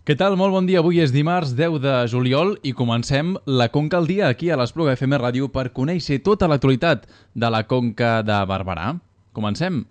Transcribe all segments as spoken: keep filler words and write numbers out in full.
Què tal? Molt bon dia. Avui és dimarts deu de juliol i comencem la Conca al dia aquí a l'Espluga F M Ràdio per conèixer tota l'actualitat de la Conca de Barberà. Comencem.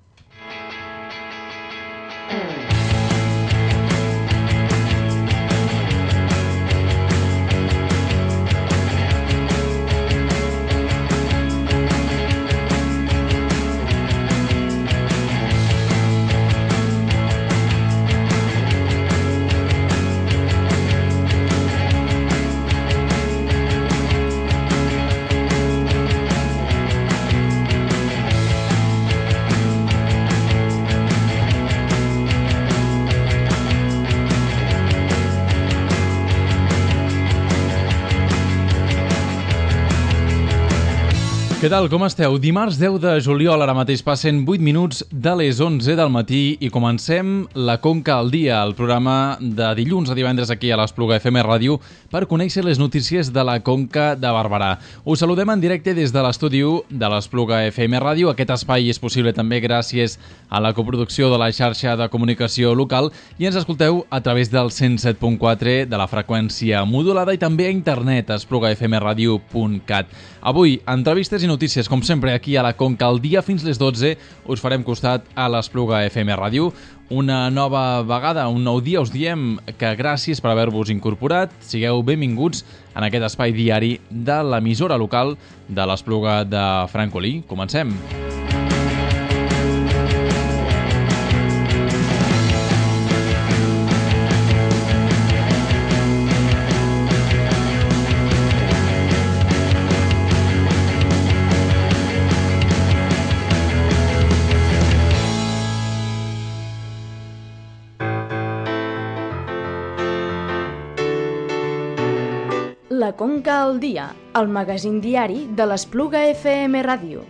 Què tal? Com esteu? Dimarts deu de juliol, ara mateix passen vuit minuts de les onze del matí i comencem la Conca al dia, el programa de dilluns a divendres aquí a l'Espluga F M Ràdio per conèixer les notícies de la Conca de Barberà. Us saludem en directe des de l'estudi de l'Espluga F M Ràdio. Aquest espai és possible també gràcies a la coproducció de la xarxa de comunicació local i ens escolteu a través del cent set punt quatre de la freqüència modulada i també a internet a espluga f m radio punt cat. Avui, entrevistes i notícies, com sempre, aquí a la Conca al dia fins les dotze. Us farem costat a l'Espluga F M Ràdio. Una nova vegada, un nou dia, us diem que gràcies per haver-vos incorporat. Sigueu benvinguts en aquest espai diari de l'emissora local de l'Espluga de Francolí. Comencem. La Conca al dia, el magazín diari de l'Espluga F M Ràdio.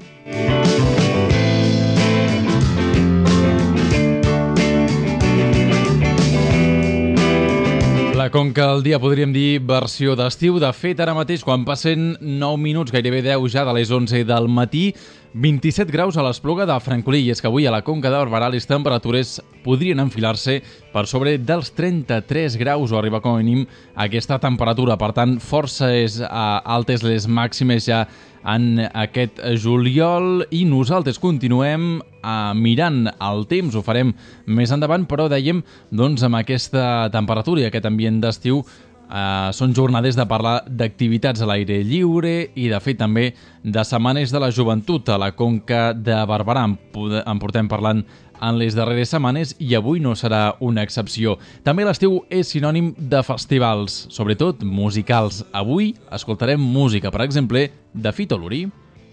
La Conca al dia podríem dir versió d'estiu. De fet, ara mateix, quan passen nou minuts, gairebé deu ja de les onze del matí, vint-i-set graus a l'Espluga de Francolí. I és que avui a la Conca de Barberà les temperatures podrien enfilar-se per sobre dels trenta-tres graus o arribar com a mínim a aquesta temperatura. Per tant, força és uh, altes les màximes ja en aquest juliol i nosaltres continuem uh, mirant el temps, ho farem més endavant, però dèiem doncs amb aquesta temperatura i aquest ambient d'estiu Uh, són jornades de parlar d'activitats a l'aire lliure i de fet també de setmanes de la joventut a la Conca de Barberà. En portem parlant en les darreres setmanes i avui no serà una excepció. També l'estiu és sinònim de festivals, sobretot musicals. Avui escoltarem música, per exemple, de Fito Luri.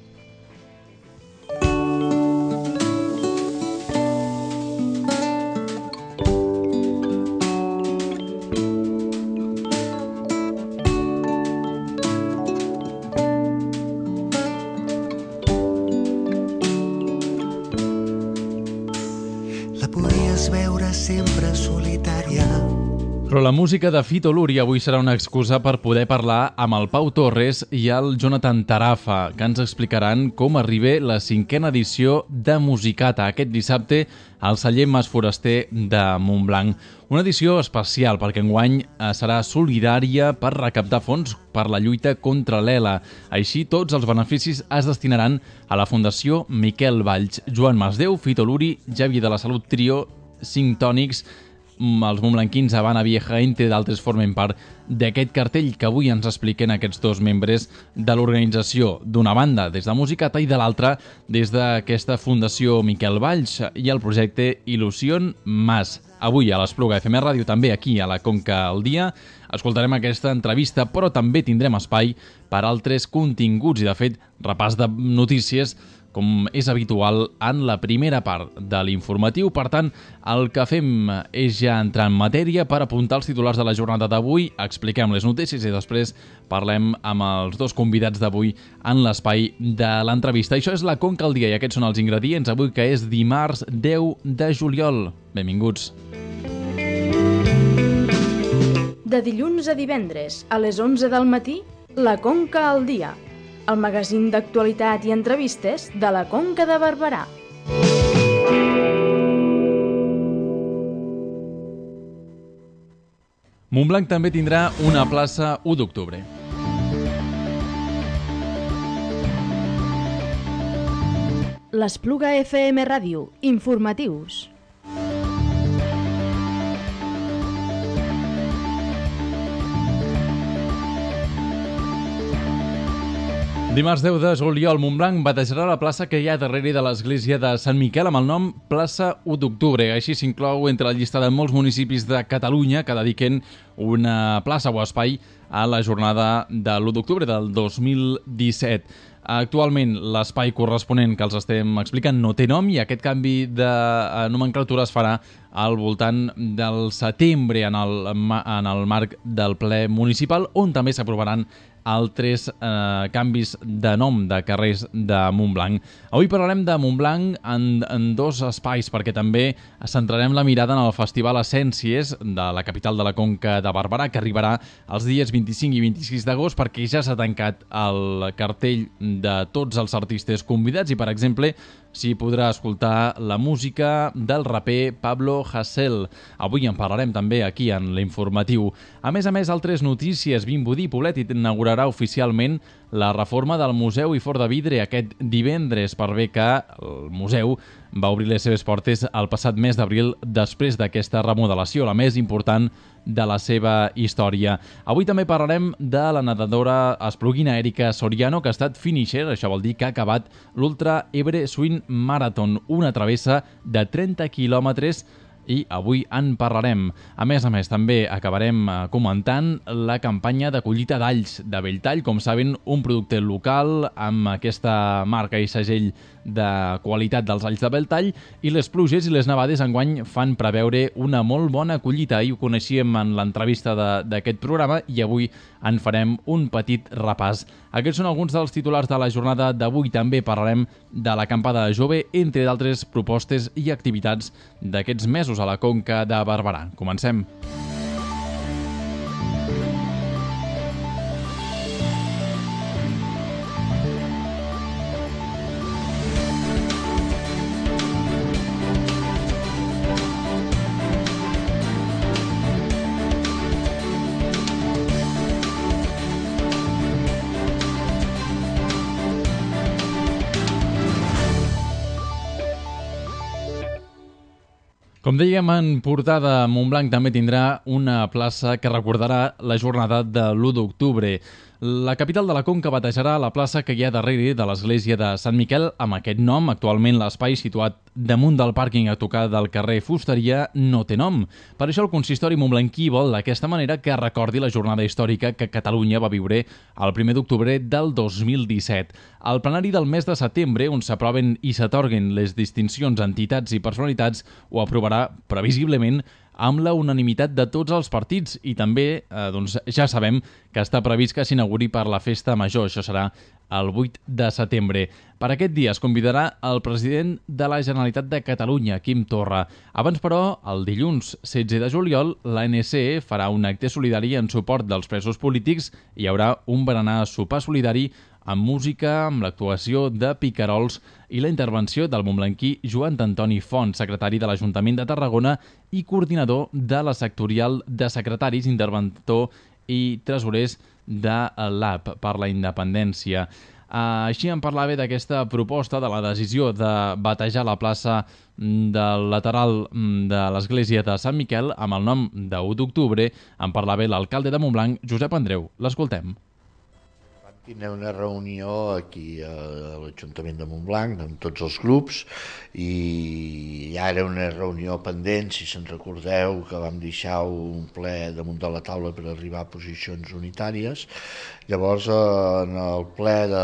Però la música de Fito Luri avui serà una excusa per poder parlar amb el Pau Torres i el Jonathan Tarafa, que ens explicaran com arriba la cinquena edició de Musicata aquest dissabte al celler Mas Foraster de Montblanc. Una edició especial perquè enguany serà solidària per recaptar fons per la lluita contra l'ELA. Així, tots els beneficis es destinaran a la Fundació Miquel Valls. Joan Masdeu, Fito Luri, Javi de la Salut Trio, Cinc Tònics, els montblanquins Habana Vieja, entre d'altres, formen part d'aquest cartell que avui ens expliquen aquests dos membres de l'organització. D'una banda, des de Musicata, i de l'altra, des d'aquesta Fundació Miquel Valls i el projecte Il·lusión Más. Avui a l'Espluga F M Ràdio, també aquí a la Conca al dia, escoltarem aquesta entrevista, però també tindrem espai per altres continguts i, de fet, repàs de notícies com és habitual en la primera part de l'informatiu. Per tant, el que fem és ja entrar en matèria per apuntar els titulars de la jornada d'avui, expliquem les notícies i després parlem amb els dos convidats d'avui en l'espai de l'entrevista. Això és la Conca al dia i aquests són els ingredients avui, que és dimarts deu de juliol. Benvinguts. De dilluns a divendres, a les onze del matí, la Conca al dia, el magazín d'actualitat i entrevistes de la Conca de Barberà. Montblanc també tindrà una plaça u d'octubre. L'Espluga F M Ràdio. Informatius. Dimarts deu de juliol, Montblanc batejarà la plaça que hi ha darrere de l'església de Sant Miquel amb el nom Plaça u d'octubre. Així s'inclou entre la llista de molts municipis de Catalunya que dediquen una plaça o espai a la jornada de l'u d'octubre del dos mil disset. Actualment, l'espai corresponent que els estem explicant no té nom i aquest canvi de nomenclatura es farà al voltant del setembre en el, en el marc del ple municipal, on també s'aprovaran altres eh, canvis de nom de carrers de Montblanc. Avui parlarem de Montblanc en, en dos espais, perquè també centrarem la mirada en el Festival Essències de la capital de la Conca de Barberà, que arribarà els dies vint-i-cinc i vint-i-sis d'agost, perquè ja s'ha tancat el cartell de tots els artistes convidats i, per exemple, s'hi podrà escoltar la música del raper Pablo Hasél. Avui en parlarem també aquí en l'informatiu. A més a més, altres notícies. Vimbodí Poblet inaugurarà oficialment la reforma del Museu i Fort de Vidre aquest divendres, per bé que el museu va obrir les seves portes el passat mes d'abril després d'aquesta remodelació, la més important de la seva història. Avui també parlarem de la nedadora espluguina Erika Soriano, que ha estat finisher, això vol dir que ha acabat l'Ultra Ebre Swim Marathon, una travessa de trenta quilòmetres, i avui en parlarem. A més a més, també acabarem comentant la campanya de collita d'alls de Belltall, com saben, un producte local amb aquesta marca i segell de qualitat dels alls de Belltall, i les pluges i les nevades enguany fan preveure una molt bona collita. Ahir ho coneixíem en l'entrevista d'aquest programa i avui en farem un petit repàs. Aquests són alguns dels titulars de la jornada d'avui. També parlarem de l'acampada jove, entre d'altres propostes i activitats d'aquests mesos a la Conca de Barberà. Comencem. Com dèiem en portada, Montblanc també tindrà una plaça que recordarà la jornada de l'u d'octubre. La capital de la Conca batejarà la plaça que hi ha darrere de l'església de Sant Miquel amb aquest nom. Actualment l'espai situat damunt del pàrquing a tocar del carrer Fusteria no té nom. Per això el consistori montblanquí vol d'aquesta manera que recordi la jornada històrica que Catalunya va viure el primer d'octubre del dos mil disset. Al plenari del mes de setembre, on s'aproven i s'atorguen les distincions a entitats i personalitats, ho aprovarà previsiblement amb la unanimitat de tots els partits i també eh, doncs, ja sabem que està previst que s'inauguri per la festa major. Això serà el vuit de setembre. Per aquest dia es convidarà el president de la Generalitat de Catalunya, Quim Torra. Abans, però, el dilluns setze de juliol, l'A N C farà un acte solidari en suport dels presos polítics i hi haurà un berenar sopar solidari amb música, amb l'actuació de picarols i la intervenció del montblanquí Joan Antoni Font, secretari de l'Ajuntament de Tarragona i coordinador de la sectorial de secretaris, interventor i tresorers de l'A P per la Independència. Així en parlava d'aquesta proposta de la decisió de batejar la plaça del lateral de l'església de Sant Miquel amb el nom de u d'octubre. En parlava l'alcalde de Montblanc, Josep Andreu. L'escoltem. Tindrem una reunió aquí a l'Ajuntament de Montblanc amb tots els grups i ja era una reunió pendent, si se'n recordeu, que vam deixar un ple damunt de la taula per arribar a posicions unitàries. Llavors, en el ple de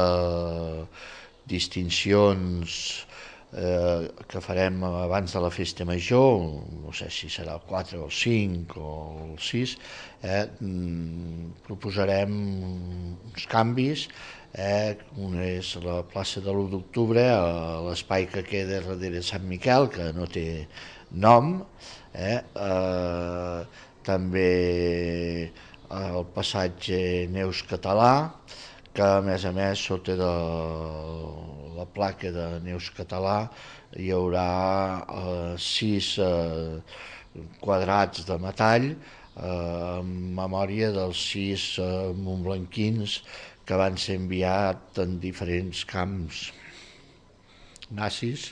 distincions eh, que farem abans de la festa major, no sé si serà el quatre o el cinc o el sis, eh, proposarem uns canvis. Eh, una és la plaça de l'u d'octubre, l'espai que queda darrere Sant Miquel, que no té nom, eh, eh, també el passatge Neus Català, que a més a més sota de la placa de Neus Català hi haurà eh, sis eh, quadrats de metall en memòria dels sis montblanquins que van ser enviats en diferents camps nazis.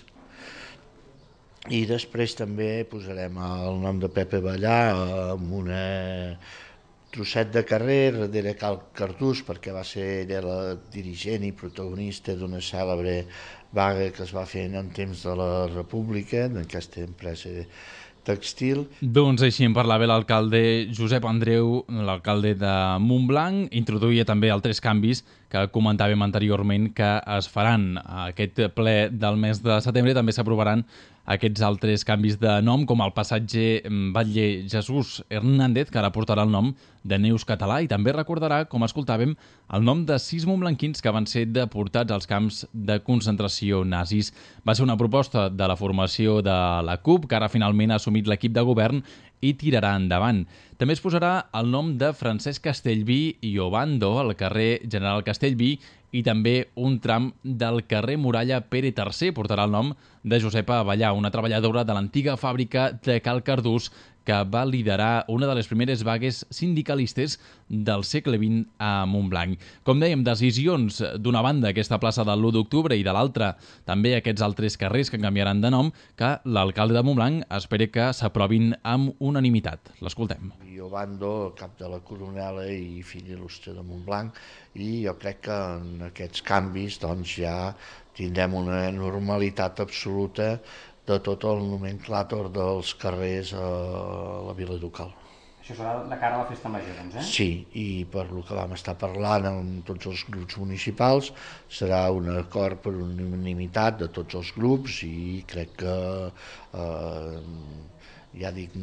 I després també posarem el nom de Pepe Ballà amb un trosset de carrer darrere Cal Cardús, perquè va ser ella la dirigent i protagonista d'una cèlebre vaga que es va fer en temps de la República, en aquesta empresa textil. Doncs així en parlava l'alcalde Josep Andreu, l'alcalde de Montblanc. Introduïa també altres canvis que comentàvem anteriorment que es faran a aquest ple del mes de setembre. També s'aprovaran aquests altres canvis de nom, com el passatge Batlle Jesús Hernández, que ara portarà el nom de Neus Català, i també recordarà, com escoltàvem, el nom de sis montblanquins que van ser deportats als camps de concentració nazis. Va ser una proposta de la formació de la CUP, que ara finalment ha assumit l'equip de govern i tirarà endavant. També es posarà el nom de Francesc Castellví i Obando al carrer General Castellví, i també un tram del carrer Muralla Pere tercer portarà el nom de Josepa Abellà, una treballadora de l'antiga fàbrica de Cal Cardús que va liderar una de les primeres vagues sindicalistes del segle vint a Montblanc. Com dèiem, decisions d'una banda, aquesta plaça de l'u d'octubre, i de l'altra també aquests altres carrers que canviaran de nom, que l'alcalde de Montblanc espera que s'aprovin amb unanimitat. L'escoltem. Obando, cap de la Coronela i fill il·lustre de Montblanc, i jo crec que en aquests canvis doncs, ja tindrem una normalitat absoluta de tot el nomenclàtor dels carrers a la Vila Ducal. Això serà de cara a la festa major, doncs, eh? Sí, i per lo que vam estar parlant amb tots els grups municipals, serà un acord per unanimitat de tots els grups, i crec que, eh, ja dic,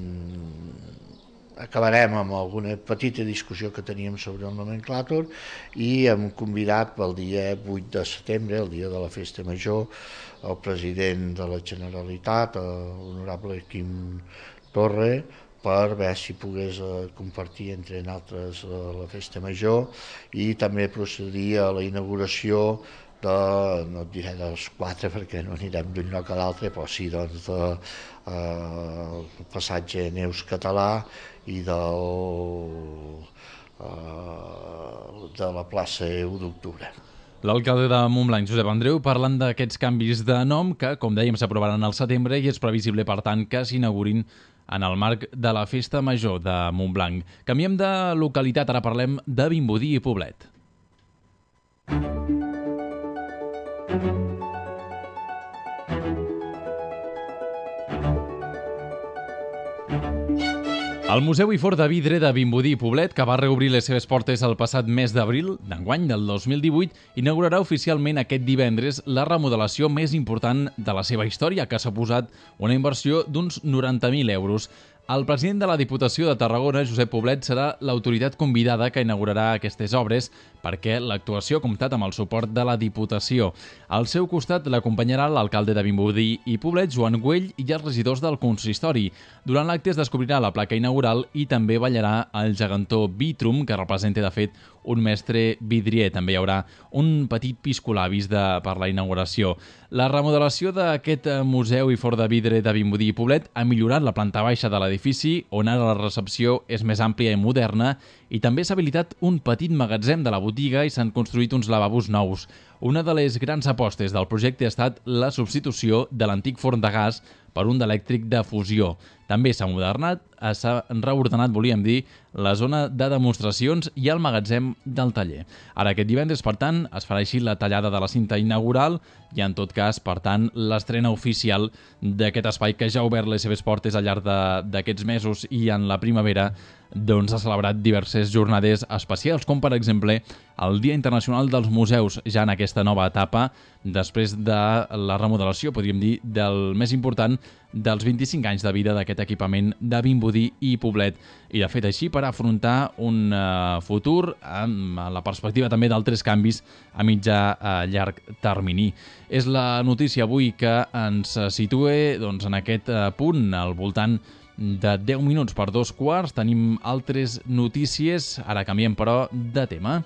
acabarem amb alguna petita discussió que teníem sobre el nomenclàtor, i hem convidat pel dia vuit de setembre, el dia de la festa major, el president de la Generalitat, l'honorable Quim Torra, per veure si pogués compartir entre nosaltres la festa major, i també procedir a la inauguració de, no et diré dels quatre perquè no anirem d'un lloc a l'altre, però sí doncs de eh, passatge Neus Català i del, eh, de la plaça u d'octubre. L'alcalde de Montblanc, Josep Andreu, parlant d'aquests canvis de nom que, com dèiem, s'aprovaran al setembre, i és previsible, per tant, que s'inaugurin en el marc de la Festa Major de Montblanc. Canviem de localitat, ara parlem de Vimbodí i Poblet. El Museu i Forn de Vidre de Vimbodí i Poblet, que va reobrir les seves portes el passat mes d'abril d'enguany del dos mil divuit, inaugurarà oficialment aquest divendres la remodelació més important de la seva història, que s'ha posat una inversió d'uns noranta mil euros. El president de la Diputació de Tarragona, Josep Poblet, serà l'autoritat convidada que inaugurarà aquestes obres, perquè l'actuació ha comptat amb el suport de la Diputació. Al seu costat l'acompanyarà l'alcalde de Vimbodí i Poblet, Joan Güell, i els regidors del consistori. Durant l'acte es descobrirà la placa inaugural i també ballarà el gegantó Vitrum, que representa, de fet, un mestre vidrier. També hi haurà un petit piscolabis de, per la inauguració. La remodelació d'aquest museu i forn de vidre de Vimbodí i Poblet ha millorat la planta baixa de l'edifici, on ara la recepció és més àmplia i moderna, i també s'ha habilitat un petit magatzem de la botiga i s'han construït uns lavabos nous. Una de les grans apostes del projecte ha estat la substitució de l'antic forn de gas per un d'elèctric de fusió. També s'ha modernat, s'ha reordenat, volíem dir, la zona de demostracions i el magatzem del taller. Ara, aquest divendres, per tant, es farà així la tallada de la cinta inaugural i, en tot cas, per tant, l'estrena oficial d'aquest espai que ja ha obert les seves portes al llarg d'aquests mesos, i en la primavera doncs, ha celebrat diverses jornades especials, com per exemple el Dia Internacional dels Museus, ja en aquesta nova etapa, després de la remodelació, podríem dir, del més important dels vint-i-cinc anys de vida d'aquest equipament de Vimbodí i Poblet. I, de fet, així per afrontar un uh, futur amb la perspectiva també d'altres canvis a mitjà a llarg termini. És la notícia avui que ens situa doncs, en aquest uh, punt, al voltant de deu minuts per dos quarts. Tenim altres notícies, ara canviem però de tema.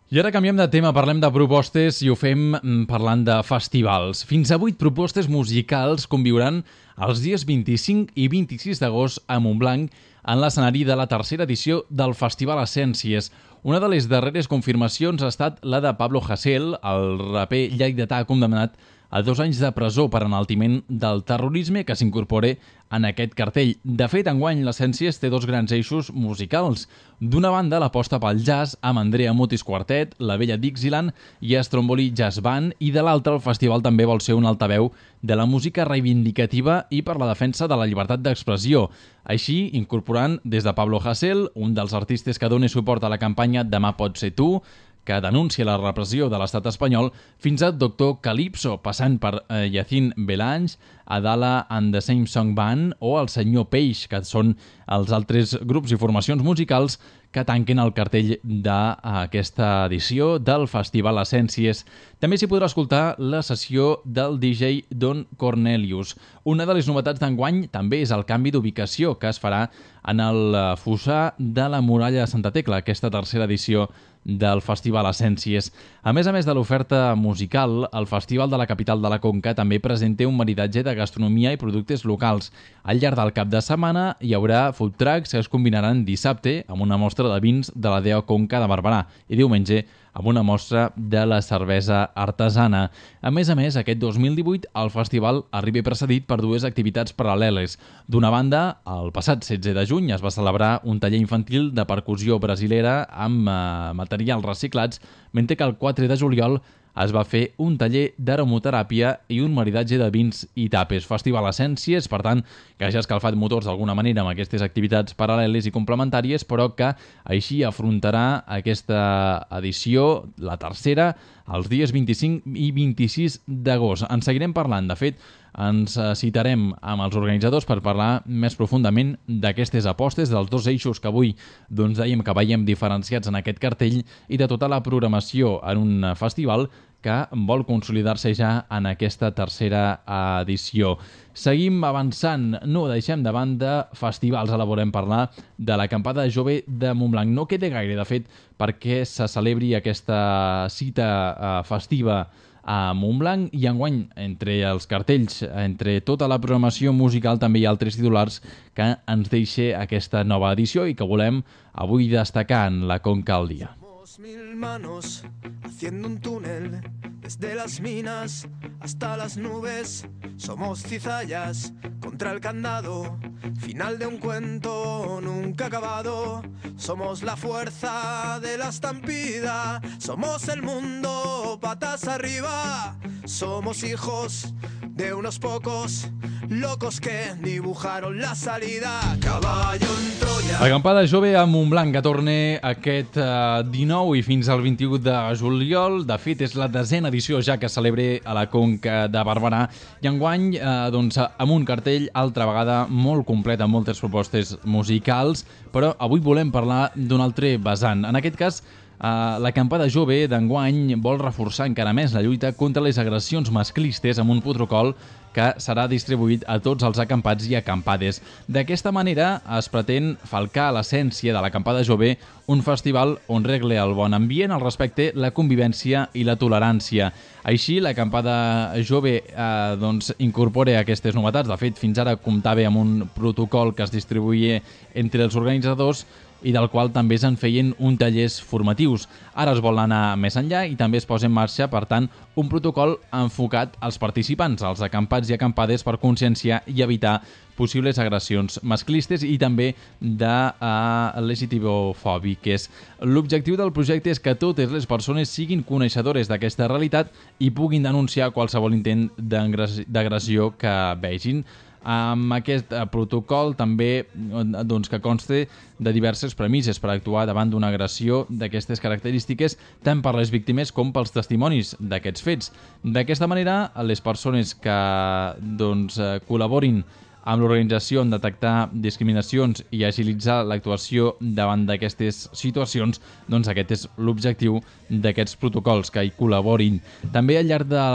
I ara canviem de tema, parlem de propostes i ho fem parlant de festivals. Fins a vuit propostes musicals conviuran els dies vint-i-cinc i vint-i-sis d'agost a Montblanc en l'escenari de la tercera edició del Festival Essències. Una de les darreres confirmacions ha estat la de Pablo Hasél, el raper lleidatà condemnat a dos anys de presó per enaltiment del terrorisme, que s'incorpora en aquest cartell. De fet, enguany l'Essències té dos grans eixos musicals. D'una banda, l'aposta pel jazz amb Andrea Mutis Quartet, la Vella Dixieland i Stromboli Jazz Band, i de l'altra, el festival també vol ser un altaveu de la música reivindicativa i per la defensa de la llibertat d'expressió. Així, incorporant des de Pablo Hasél, un dels artistes que dona suport a la campanya Demà pot ser tu, que denuncia la repressió de l'estat espanyol, fins a Doctor Calypso, passant per eh, Yacine Belange, Adala and the Same Song Band o el Senyor Peix, que són els altres grups i formacions musicals que tanquen el cartell d'aquesta edició del Festival Essències. També s'hi podrà escoltar la sessió del D J Don Cornelius. Una de les novetats d'enguany també és el canvi d'ubicació que es farà en el fossar de la Muralla de Santa Tecla, aquesta tercera edició del Festival Essències. A més a més de l'oferta musical, el Festival de la Capital de la Conca també presenta un maridatge de gastronomia i productes locals. Al llarg del cap de setmana hi haurà food trucks que es combinaran dissabte amb una mostra de vins de la D E O Conca de Barberà i diumenge amb una mostra de la cervesa artesana. A més a més, aquest dos mil divuit el festival arriba precedit per dues activitats paral·leles. D'una banda, el passat setze de juny es va celebrar un taller infantil de percussió brasilera amb eh, materials reciclats, mentre que el quatre de juliol es va fer un taller d'aromoteràpia i un maridatge de vins i tapes. Festival Essències, per tant, que ja ha escalfat motors d'alguna manera amb aquestes activitats paral·leles i complementàries, però que així afrontarà aquesta edició, la tercera, els dies vint-i-cinc i vint-i-sis d'agost. En seguirem parlant. De fet, ens citarem amb els organitzadors per parlar més profundament d'aquestes apostes, dels dos eixos que avui doncs, dèiem que veiem diferenciats en aquest cartell i de tota la programació en un festival que vol consolidar-se ja en aquesta tercera edició. Seguim avançant, no deixem de banda festivals, ara volem parlar de l'acampada jove de Montblanc. No queda gaire, de fet, perquè se celebri aquesta cita eh, festiva a Montblanc i enguany, entre els cartells, entre tota la programació musical, també hi ha altres titulars que ens deixa aquesta nova edició i que volem avui destacar en la Conca al dia. Mil manos haciendo un túnel desde las minas hasta las nubes. Somos cizallas contra el candado, final de un cuento nunca acabado. Somos la fuerza de la estampida, somos el mundo patas arriba. Somos hijos de unos pocos locos que dibujaron la salida. Caballo en Troya. Acampada jove a Montblanc, que torna aquest eh, dinou i fins al vint-i-u de juliol. De fet, és la desena edició ja que celebra a la Conca de Barberà i enguany eh, doncs, amb un cartell altra vegada molt complet amb moltes propostes musicals, però avui volem parlar d'un altre vessant. En aquest cas, Uh, l'acampada jove d'enguany vol reforçar encara més la lluita contra les agressions masclistes amb un protocol que serà distribuït a tots els acampats i acampades. D'aquesta manera es pretén falcar l'essència de l'acampada jove, un festival on regle el bon ambient, el respecte, la convivència i la tolerància. Així, l'acampada jove eh, doncs, incorpora aquestes novetats. De fet, fins ara comptava amb un protocol que es distribuïa entre els organitzadors i del qual també se'n feien un tallers formatius. Ara es vol anar més enllà i també es posa en marxa, per tant, un protocol enfocat als participants, als acampats i acampades, per conscienciar i evitar possibles agressions masclistes i també de uh, L G T B fòbiques. L'objectiu del projecte és que totes les persones siguin coneixedores d'aquesta realitat i puguin denunciar qualsevol intent d'agressió que vegin. Amb aquest protocol també doncs, que consta de diverses premisses per actuar davant d'una agressió d'aquestes característiques tant per les víctimes com pels testimonis d'aquests fets. D'aquesta manera, les persones que doncs, col·laborin amb l'organització en detectar discriminacions i agilitzar l'actuació davant d'aquestes situacions, doncs aquest és l'objectiu d'aquests protocols, que hi col·laborin. També al llarg de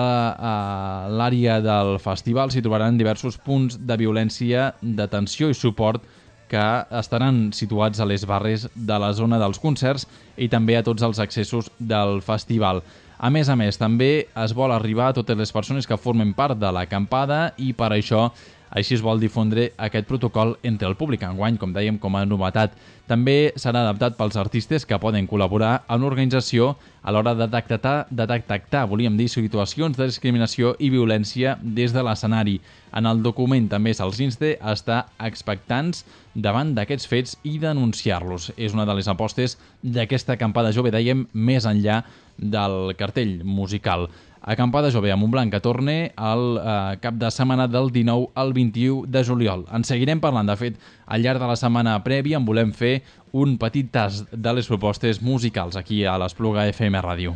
l'àrea del festival s'hi trobaran diversos punts de violència, d'atenció i suport que estaran situats a les barres de la zona dels concerts i també a tots els accessos del festival. A més a més, també es vol arribar a totes les persones que formen part de l'acampada i per això així es vol difondre aquest protocol entre el públic. Enguany, com dèiem, com a novetat. També serà adaptat pels artistes que poden col·laborar en l'organització a l'hora de detectar, de detectar, volíem dir, situacions de discriminació i violència des de l'escenari. En el document també se'ls insta a estar expectants davant d'aquests fets i denunciar-los. És una de les apostes d'aquesta acampada jove, dèiem, més enllà del cartell musical. Acampada jove a Montblanc que torna al eh, cap de setmana del dinou al vint-i-u de juliol. En seguirem parlant. De fet, al llarg de la setmana prèvia en volem fer un petit tast de les propostes musicals aquí a l'Espluga F M Ràdio.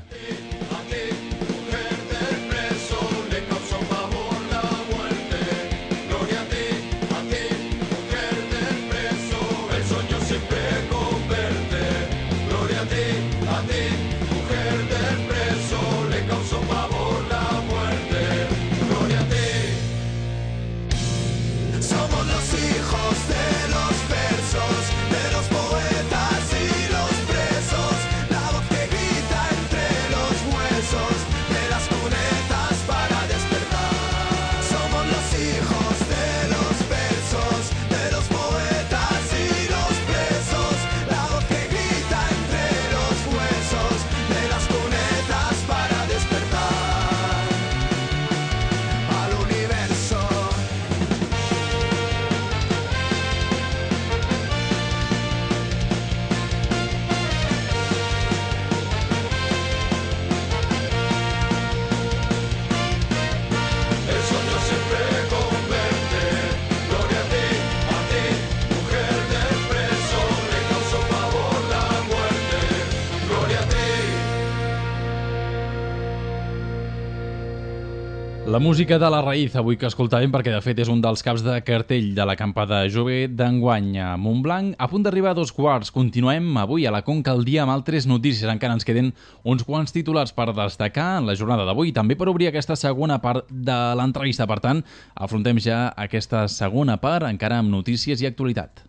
La música de la raïz, avui que escoltàvem, perquè de fet és un dels caps de cartell de l'acampada jove d'enguany a Montblanc. A punt d'arribar a dos quarts, continuem avui a la Conca al dia amb altres notícies. Encara ens queden uns quants titulars per destacar en la jornada d'avui, també per obrir aquesta segona part de l'entrevista. Per tant, afrontem ja aquesta segona part, encara amb notícies i actualitat.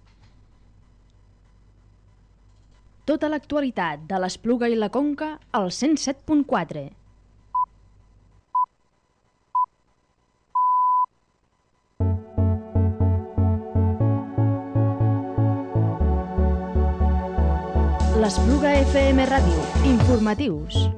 Tota l'actualitat de l'Espluga i la Conca al cent set punt quatre. L'Espluga F M Ràdio. Informatius.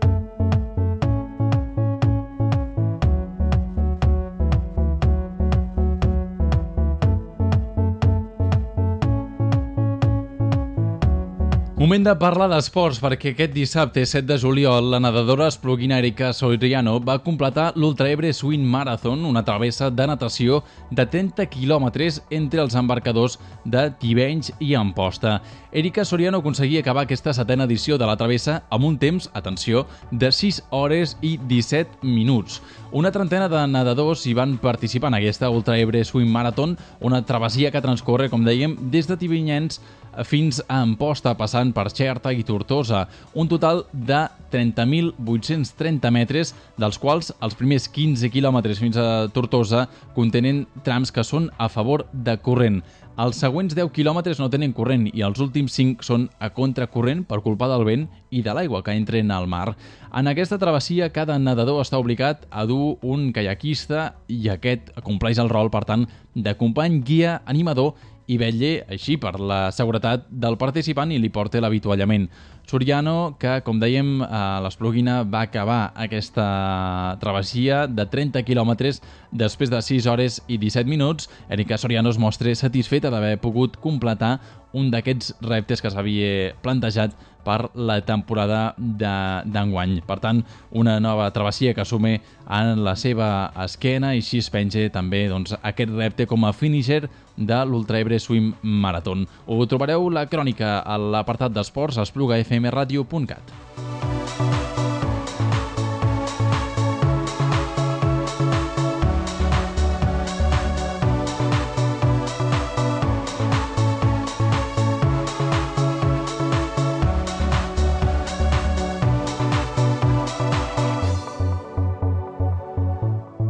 Moment de parlar d'esports, perquè aquest dissabte set de juliol la nedadora espluguina Erika Soriano va completar l'Ultra Ebre Swim Marathon, una travessa de natació de trenta quilòmetres entre els embarcadors de Tivenys i Amposta. Erika Soriano aconseguia acabar aquesta setena edició de la travessa amb un temps, atenció, de sis hores i disset minuts. Una trentena de nedadors hi van participar en aquesta Ultra Ebre Swim Marathon, una travessia que transcorre, com dèiem, des de Tivinyens fins a Amposta, passant per Xerta i Tortosa. Un total de trenta mil vuit-cents trenta metres, dels quals els primers quinze quilòmetres fins a Tortosa contenen trams que són a favor de corrent. Els següents deu quilòmetres no tenen corrent i els últims cinc són a contracorrent per culpa del vent i de l'aigua que entren al mar. En aquesta travessia, cada nedador està obligat a dur un caiaquista i aquest compleix el rol, per tant, de company, guia, animador i vetlla així per la seguretat del participant i li porta l'avituallament. Soriano, que, com dèiem, a l'Espluguina va acabar aquesta travessia de trenta quilòmetres després de sis hores i disset minuts. Erika Soriano es mostra satisfeta d'haver pogut completar un d'aquests reptes que s'havia plantejat per la temporada d'enguany. Per tant, una nova travessia que assume en la seva esquena i així es penja també doncs, aquest repte com a finisher de l'Ultra Ebre Swim Marathon. Ho trobareu la crònica a l'apartat d'esports a espluga f m radio punt cat.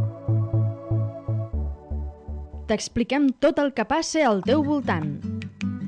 T'expliquem tot el que passa al teu voltant.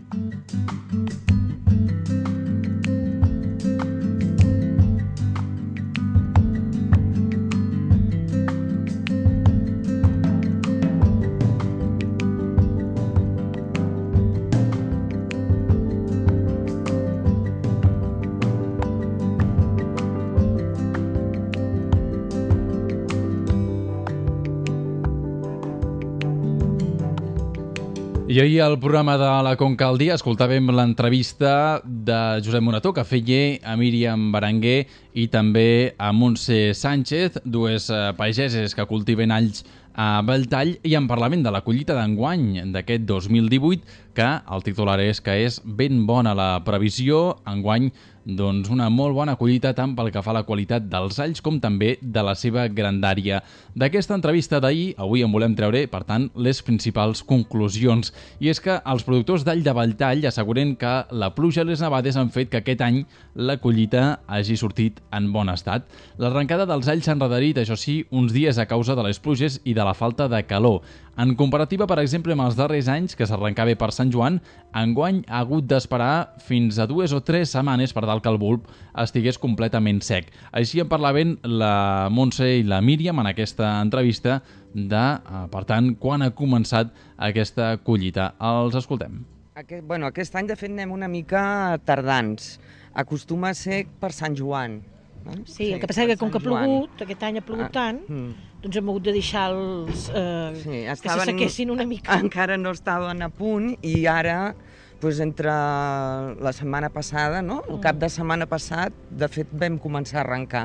I ahir al programa de la Conca al Dia escoltàvem l'entrevista de Josep Morató, que feia a Míriam Berenguer i també a Montse Sánchez, dues pageses que cultiven alls a Belltall, i en parlament de la collita d'enguany d'aquest dos mil divuit, que el titular és que és ben bona la previsió. Enguany, doncs una molt bona collita tant pel que fa a la qualitat dels alls com també de la seva grandària. D'aquesta entrevista d'ahir, avui en volem treure, per tant, les principals conclusions. I és que els productors d'all de Belltall asseguren que la pluja i les nevades han fet que aquest any la collita hagi sortit en bon estat. L'arrencada dels alls s'ha enrederit, això sí, uns dies a causa de les pluges i de la falta de calor. En comparativa, per exemple, amb els darrers anys, que s'arrencava per Sant Joan, enguany ha hagut d'esperar fins a dues o tres setmanes per tal que el bulb estigués completament sec. Així en parlaven la Montse i la Míriam en aquesta entrevista de, per tant, quan ha començat aquesta collita. Els escoltem. Aquest, bueno, aquest any, de fet, anem una mica tardans. Acostuma a ser per Sant Joan. Sí, sí, el que passa és que com que ha plogut, aquest any ha plogut ah, tant, mm. doncs hem hagut de deixar els, eh, sí, estaven, que se sequessin una mica. Encara no estaven a punt i ara, doncs, entre la setmana passada, no? el cap de setmana passat, de fet vam començar a arrencar.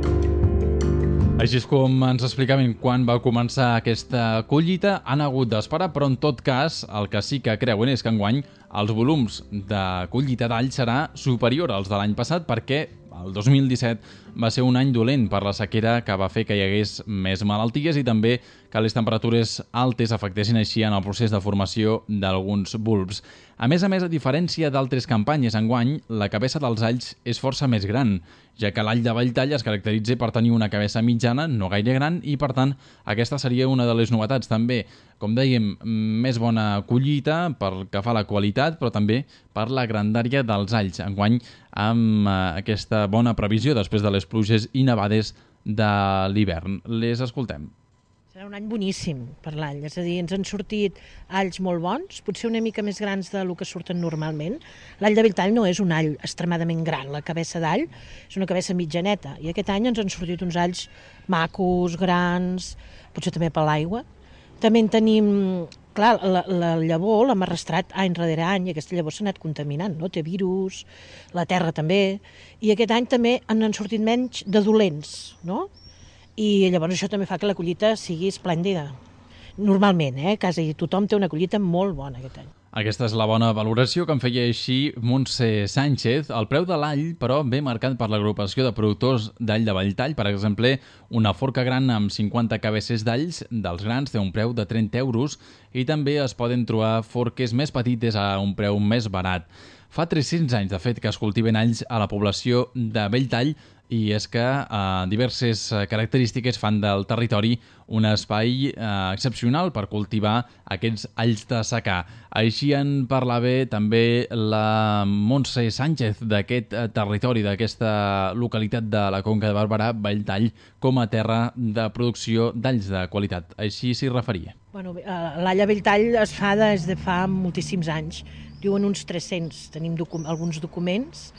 Així és com ens explicaven quan va començar aquesta collita. Han hagut d'esperar, però en tot cas el que sí que creuen és que enguany els volums de collita d'all serà superior als de l'any passat, perquè el dos mil disset va ser un any dolent per la sequera que va fer que hi hagués més malalties i també que les temperatures altes afectessin així en el procés de formació d'alguns bulbs. A més a més, a diferència d'altres campanyes enguany, la cabeça dels alls és força més gran, ja que l'all de Belltall es caracteritza per tenir una cabeça mitjana, no gaire gran, i per tant aquesta seria una de les novetats també. Com dèiem, més bona collita pel que fa a la qualitat, però també per la grandària dels alls. Enguany, amb aquesta bona previsió després de les pluges i nevades de l'hivern. Les escoltem. Serà un any boníssim per l'all, és a dir, ens han sortit alls molt bons, potser una mica més grans del que surten normalment. L'all de Belltall no és un all extremadament gran, la cabeça d'all és una cabeça mitjaneta, i aquest any ens han sortit uns alls macos, grans, potser també per l'aigua. També en tenim, clar, la, la llavor l'hem arrastrat any rere any i aquesta llavor s'ha anat contaminant, no? Té virus, la terra també, i aquest any també en han sortit menys de dolents, no? I llavors això també fa que la collita sigui esplèndida. Normalment, eh? Quasi tothom té una collita molt bona aquest any. Aquesta és la bona valoració que en feia així Montse Sánchez. El preu de l'all, però, ve marcat per l'agrupació de productors d'all de Belltall. Per exemple, una forca gran amb cinquanta cabesses d'alls dels grans té un preu de trenta euros i també es poden trobar forques més petites a un preu més barat. Fa tres-cents anys, de fet, que es cultiven alls a la població de Belltall i és que eh, diverses característiques fan del territori un espai eh, excepcional per cultivar aquests alls de secà. Així en parlava també la Montse Sánchez d'aquest territori, d'aquesta localitat de la Conca de Barberà, Belltall, com a terra de producció d'alls de qualitat. Així s'hi referia. Bueno, l'all a Belltall es fa des de fa moltíssims anys, diuen uns tres-cents, tenim docu- alguns documents,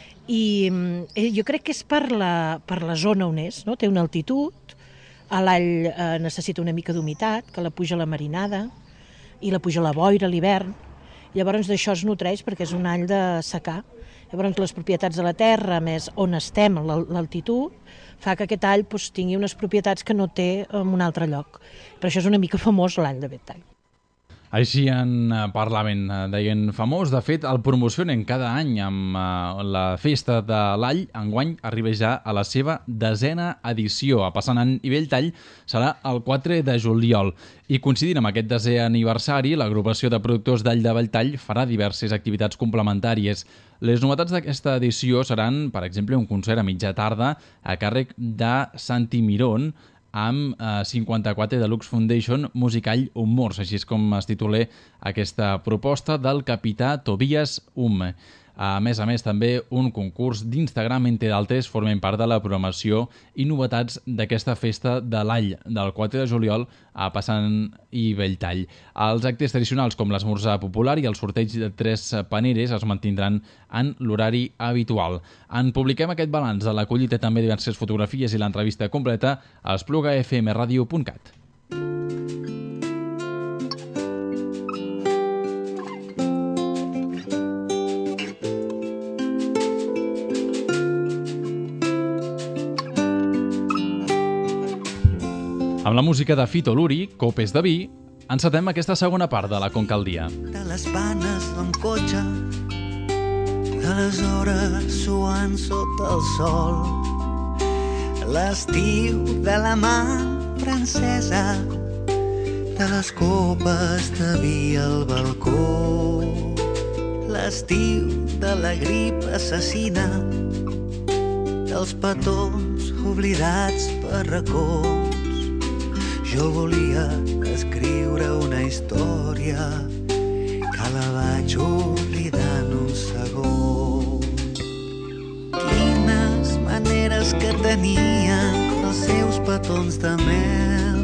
i eh, jo crec que és per la, per la zona on és, no? Té una altitud, l'all eh, necessita una mica d'humitat, que la puja la marinada i la puja la boira a l'hivern, llavors d'això es nutreix perquè és un all de secà. Llavors les propietats de la terra, més on estem, l'altitud, fa que aquest all doncs, tingui unes propietats que no té en un altre lloc. Per això és una mica famós l'all de Belltall. Així en parlaven, deien famós. De fet, el promocionen cada any amb la festa de l'all. Enguany arriba ja a la seva desena edició. A Passanant i Belltall serà el quatre de juliol. I coincidint amb aquest desè aniversari, l'agrupació de productors d'all de Belltall farà diverses activitats complementàries. Les novetats d'aquesta edició seran, per exemple, un concert a mitja tarda a càrrec de Santi Mirón, amb eh, cinquanta-quatre Deluxe Foundation Musicall Humors, així és com es titula aquesta proposta del capità Tobias Um. A més a més, també un concurs d'Instagram, entre d'altres, formen part de la programació i novetats d'aquesta festa de l'all del quatre de juliol a Passanant i Belltall. Els actes tradicionals com l'esmorzar popular i el sorteig de tres paneres es mantindran en l'horari habitual. En publiquem aquest balanç de la collita, també diverses fotografies i l'entrevista completa a espluga f m radio punt cat. Amb la música de Fito Luri, Copes de vi, encetem aquesta segona part de la Conca al dia. De les panes d'un cotxe, de les hores suant sota el sol, l'estiu de la mà francesa, de les copes de vi al balcó, l'estiu de la grip assassina, dels petons oblidats per racons. Jo volia escriure una història que la vaig oblidar en un segon. Quines maneres que tenien els seus petons de mel,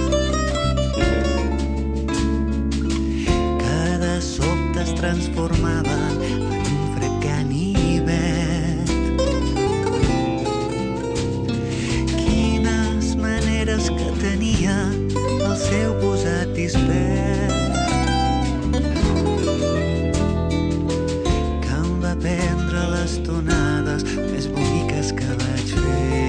que de sobte es transformaven en un fred ganivet. Quines maneres que tenia el seu posat dispers, que em va prendre les tonades més boniques que vaig fer.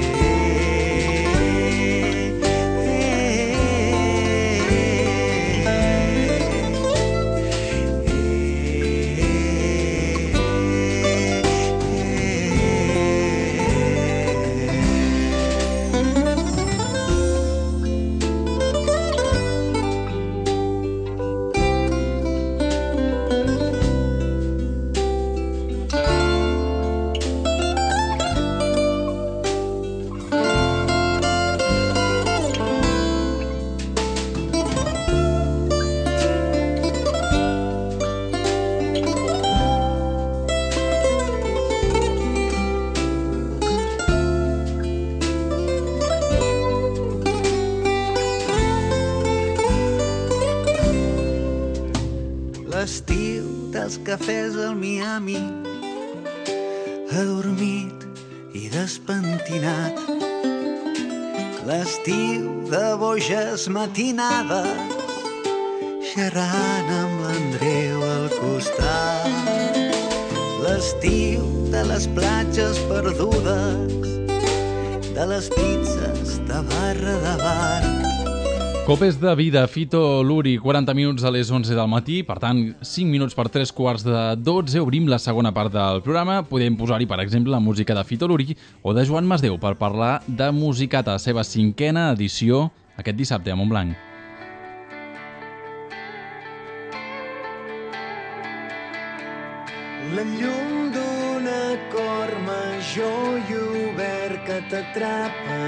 L'estiu dels cafès al Miami, adormit i despentinat, l'estiu de boges matinades, xerrant amb l'Andreu al costat, l'estiu de les platges perdudes, de les pizzas de barra de bar. Copes de vi de Fito Luri, quaranta minuts a les onze del matí, per tant, cinc minuts per tres quarts de dotze, obrim la segona part del programa. Podem posar-hi, per exemple, la música de Fito Luri o de Joan Masdeu per parlar de Musicata, la seva cinquena edició, aquest dissabte a Montblanc. La llum d'un acord major i obert que t'atrapa,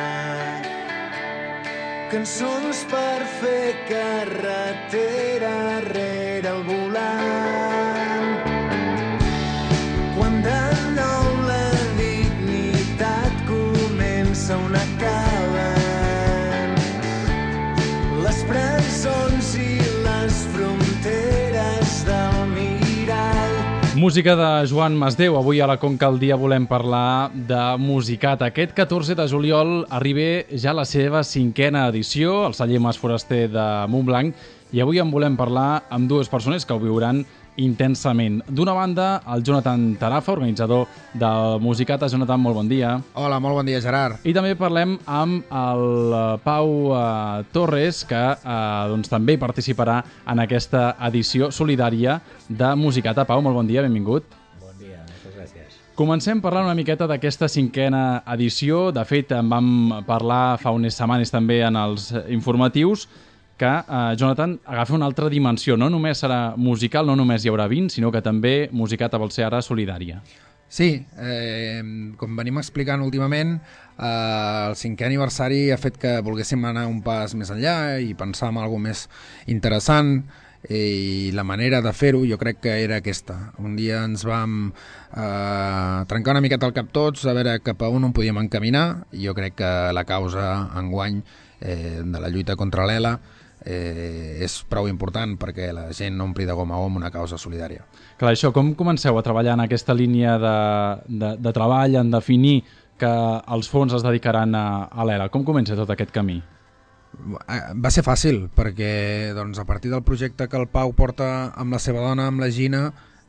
cançons per fer carretera rere el volant. Quan de nou la dignitat comença una calen, les presons i les fronteres del mirall. Música de Joan Masdeu. Avui a la Conca al dia volem parlar de Musicata. Aquest catorze de juliol arriba ja la seva cinquena edició, al celler Mas Foraster de Montblanc, i avui en volem parlar amb dues persones que ho viuran intensament. D'una banda, el Jonathan Tarafa, organitzador de Musicata. Jonathan, molt bon dia. Hola, molt bon dia, Gerard. I també parlem amb el Pau uh, Torres, que uh, doncs, també participarà en aquesta edició solidària de Musicata. Pau, molt bon dia, benvingut. Bon dia, moltes gràcies. Comencem parlant una miqueta d'aquesta cinquena edició. De fet, en vam parlar fa unes setmanes també en els informatius, que eh, Jonathan agafa una altra dimensió. No només serà musical, no només hi haurà vint, sinó que també Musicata vol ser ara solidària. Sí, eh, com venim explicant últimament, eh, el cinquè aniversari ha fet que volguéssim anar un pas més enllà i pensar en alguna més interessant, i la manera de fer-ho jo crec que era aquesta. Un dia ens vam eh, trencar una miqueta el cap tots, a veure cap a on on podíem encaminar, i jo crec que la causa enguany eh, de la lluita contra l'E L A eh, és prou important perquè la gent no ompli de gom a gom una causa solidària. Clar, això, com comenceu a treballar en aquesta línia de, de, de treball, en definir que els fons es dedicaran a, a l'E L A? Com comença tot aquest camí? Va ser fàcil, perquè doncs, a partir del projecte que el Pau porta amb la seva dona, amb la Gina,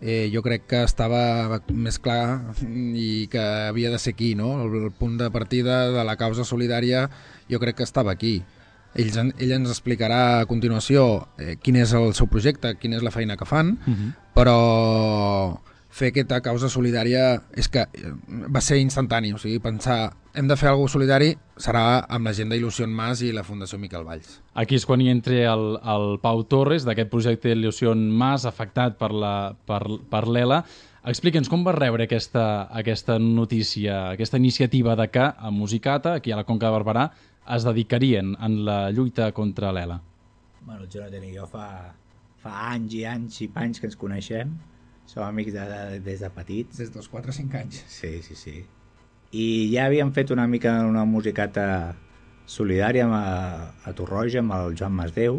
eh, jo crec que estava més clar i que havia de ser aquí, no? El, el punt de partida de la causa solidària jo crec que estava aquí. Ells, ell ens explicarà a continuació eh, quin és el seu projecte, quina és la feina que fan, uh-huh. però fer aquesta causa solidària és que va ser instantani, o sigui, pensar hem de fer alguna cosa solidari serà amb la gent d'Il·lusió Mas i la Fundació Miquel Valls. Aquí és quan hi entra el, el Pau Torres d'aquest projecte d'Il·lusió Mas afectat per la per, per l'Ela. Explica'ns com va rebre aquesta, aquesta notícia, aquesta iniciativa de que a Musicata, aquí a la Conca de Barberà, es dedicarien en la lluita contra l'Ela. Bueno, el Jonathan i jo fa, fa anys i anys i panys que ens coneixem. Som amics de, de, des de petits. Des dels quatre o cinc anys. Sí, sí, sí. I ja havíem fet una mica una musicata solidària a, a Torroja amb el Joan Masdeu.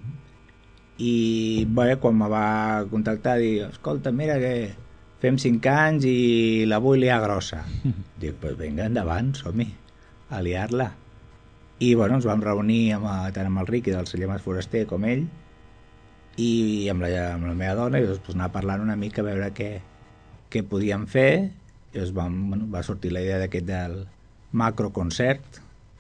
I bé, quan me va contactar, dic, escolta, mira que fem cinc anys i la vull liar grossa. Dic, pues vinga, endavant, som-hi, a liar-la. I bueno, ens vam reunir amb, tant amb el Riqui del Celler Mas Foraster com ell, i amb la, amb la meva dona i doncs anar parlant una mica a veure què, què podíem fer i doncs vam, bueno, va sortir la idea d'aquest del macroconcert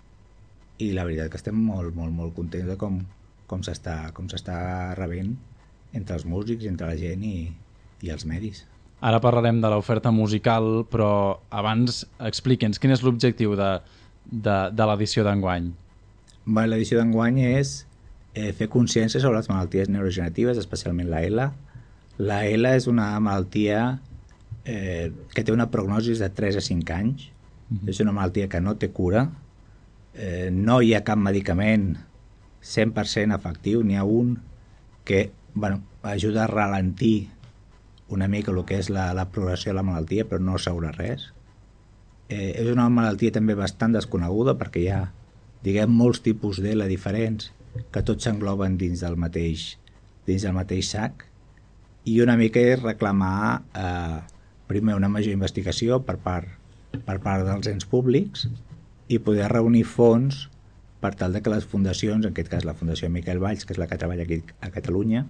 i la veritat que estem molt, molt, molt contents de com, com s'està com s'està rebent entre els músics, entre la gent i, i els medis. Ara parlarem de l'oferta musical, però abans explique'ns quin és l'objectiu de, de, de l'edició d'enguany. Bé, l'edició d'enguany és Eh, fer consciència sobre les malalties neurodegeneratives, especialment la ELA. La ELA és una malaltia eh, que té una prognosi de tres a cinc anys. Mm-hmm. És una malaltia que no té cura. Eh, no hi ha cap medicament cent per cent efectiu, n'hi ha un que bueno, ajuda a ralentir una mica el que és la, la progressió de la malaltia, però no assegura res. Eh, és una malaltia també bastant desconeguda perquè hi ha, diguem, molts tipus d'ELA diferents que tots s'engloben dins del mateix dins del mateix sac, i una mica és reclamar eh, primer una major investigació per part, per part dels ens públics i poder reunir fons per tal de que les fundacions, en aquest cas la Fundació Miquel Valls, que és la que treballa aquí a Catalunya,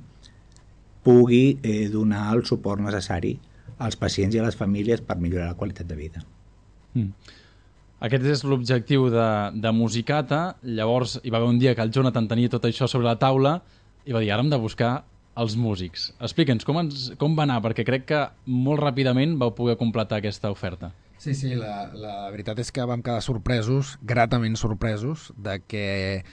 pugui eh, donar el suport necessari als pacients i a les famílies per millorar la qualitat de vida. Mm. Aquest és l'objectiu de, de Musicata. Llavors hi va haver un dia que el Jonathan tenia tot això sobre la taula i va dir, ara hem de buscar els músics. Explica'ns com, ens, com va anar, perquè crec que molt ràpidament vau poder completar aquesta oferta. Sí, sí, la, la veritat és que vam quedar sorpresos, gratament sorpresos, de que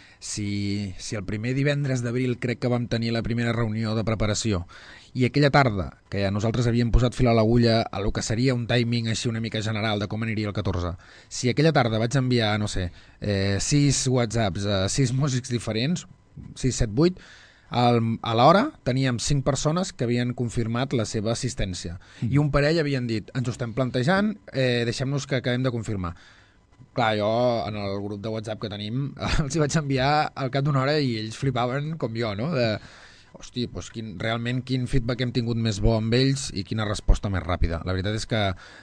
si, si el primer divendres d'abril crec que vam tenir la primera reunió de preparació i aquella tarda, que nosaltres havíem posat fil a l'agulla a lo que seria un timing així una mica general de com aniria el catorze, si aquella tarda vaig enviar, no sé, eh, sis whatsapps a sis músics diferents, sis, set, vuit, Al, a l'hora teníem cinc persones que havien confirmat la seva assistència mm. i un parell havien dit, ens ho estem plantejant, eh, deixem-nos que acabem de confirmar. Clar, jo en el grup de WhatsApp que tenim els hi vaig enviar al cap d'una hora i ells flipaven com jo, no? De, hosti, doncs quin, realment quin feedback hem tingut més bo amb ells i quina resposta més ràpida. La veritat és que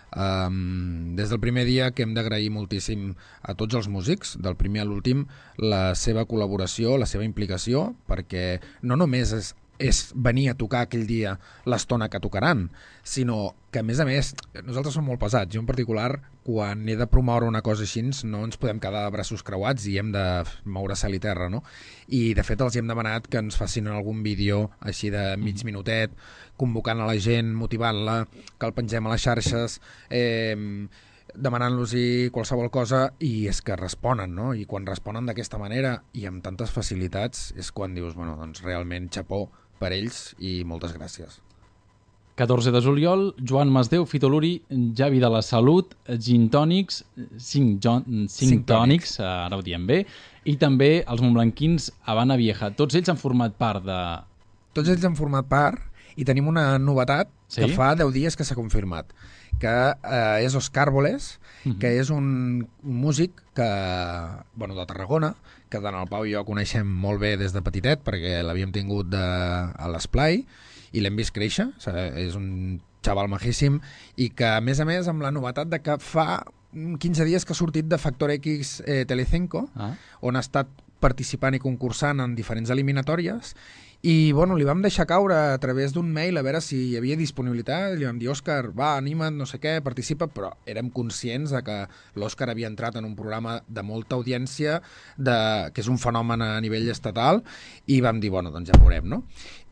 um, des del primer dia que hem d'agrair moltíssim a tots els músics, del primer a l'últim, la seva col·laboració, la seva implicació, perquè no només és, és venir a tocar aquell dia l'estona que tocaran, sinó que a més a més nosaltres som molt pesats. Jo en particular, quan he de promoure una cosa així, no ens podem quedar de braços creuats i hem de moure cel i terra, no? I de fet els hem demanat que ens facin algun vídeo així de mig minutet, convocant a la gent, motivant-la, que el pengem a les xarxes, eh, demanant-los-hi qualsevol cosa, i és que responen, no? I quan responen d'aquesta manera i amb tantes facilitats és quan dius, bueno, doncs realment xapó per ells i moltes gràcies. catorze de juliol, Joan Masdeu, Fito Luri, Javi de la Salut, Gin Tònics, cinc, John, cinc, cinc tònics, ara ho diem bé, i també els Montblanquins Habana Vieja. Tots ells han format part de... Tots ells han format part i tenim una novetat sí? que fa deu dies que s'ha confirmat, que eh, és Òscar Bolés, uh-huh. que és un, un músic que, bueno, de Tarragona, que tant el Pau i jo coneixem molt bé des de petitet, perquè l'havíem tingut de, a l'Esplai, i l'hem vist créixer, és un xaval majíssim, i que a més a més amb la novetat de que fa quinze dies que ha sortit de Factor X eh, Telecinco, ah. on ha estat participant i concursant en diferents eliminatòries, I bueno, li vam deixar caure a través d'un mail a veure si hi havia disponibilitat, li vam dir, Òscar, va, anima't, no sé què, participa, però érem conscients de que l'Òscar havia entrat en un programa de molta audiència, de, que és un fenomen a nivell estatal, i vam dir, bueno, doncs ja veurem, no?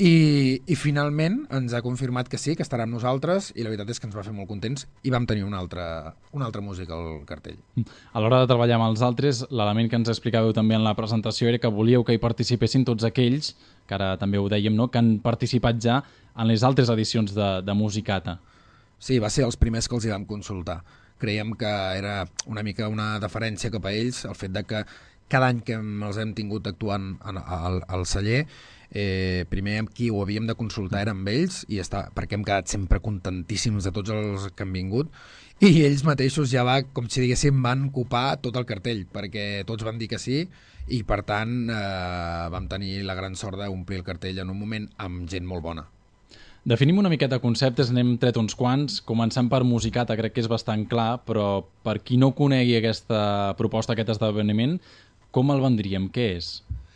I, i finalment ens ha confirmat que sí, que estarà amb nosaltres, i la veritat és que ens va fer molt contents, i vam tenir una altra, una altra música al cartell. A l'hora de treballar amb els altres, l'element que ens explicàveu també en la presentació era que volíeu que hi participessin tots aquells, que ara també ho dèiem, no?, que han participat ja en les altres edicions de, de Musicata. Sí, va ser els primers que els hi vam consultar. Creiem que era una mica una deferència cap a ells, el fet de que cada any que els hem tingut actuant al, al celler, eh, primer amb qui ho havíem de consultar era amb ells, i està, perquè hem quedat sempre contentíssims de tots els que han vingut, i ells mateixos ja va, com si diguéssim, van copar tot el cartell, perquè tots van dir que sí, i per tant eh, vam tenir la gran sort d'omplir el cartell en un moment amb gent molt bona. Definim una miqueta conceptes, n'hem tret uns quants, començant per Musicata, crec que és bastant clar, però per qui no conegui aquesta proposta, aquest esdeveniment, com el vendríem? Què és?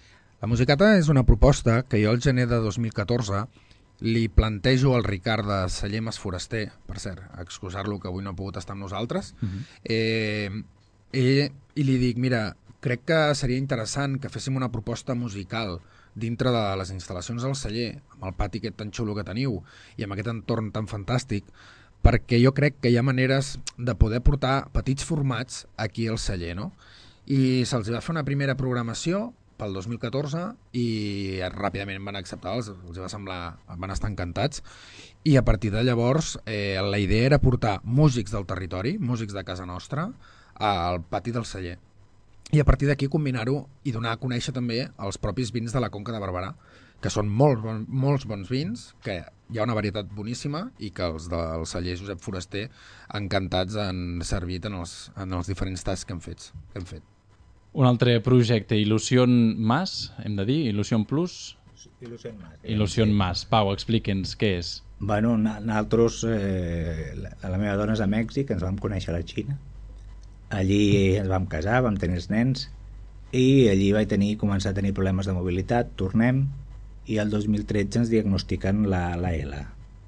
La Musicata és una proposta que jo el gener de dos mil catorze li plantejo al Ricard de Celler Mas Foraster, per cert, excusar-lo que avui no ha pogut estar amb nosaltres, uh-huh. eh, eh, i li dic, mira, crec que seria interessant que féssim una proposta musical dintre de les instal·lacions del celler, amb el pati aquest tan xulo que teniu i amb aquest entorn tan fantàstic, perquè jo crec que hi ha maneres de poder portar petits formats aquí al celler, no? I se'ls va fer una primera programació pel dos mil catorze i ràpidament van acceptar, els, els va semblar, van estar encantats, i a partir de llavors eh, la idea era portar músics del territori, músics de casa nostra, al pati del celler. I a partir d'aquí combinar-ho i donar a conèixer també els propis vins de la Conca de Barberà, que són molt, bon, molts bons vins, que hi ha una varietat boníssima i que els del celler Josep Foraster encantats han servit en els, en els diferents tasks que hem fet. Que hem fet. Un altre projecte, Il·lusió Mas, hem de dir, Il·lusió Plus? Il·lusió Mas. Il·lusió Mas. Pau, explica'ns què és. Bueno, nosaltres, eh, la, la meva dona és a Mèxic, ens vam conèixer a la Xina. Allí ens vam casar, vam tenir els nens, i allí vaig tenir, començar a tenir problemes de mobilitat, tornem, i el dos mil tretze ens diagnostiquen la, la L.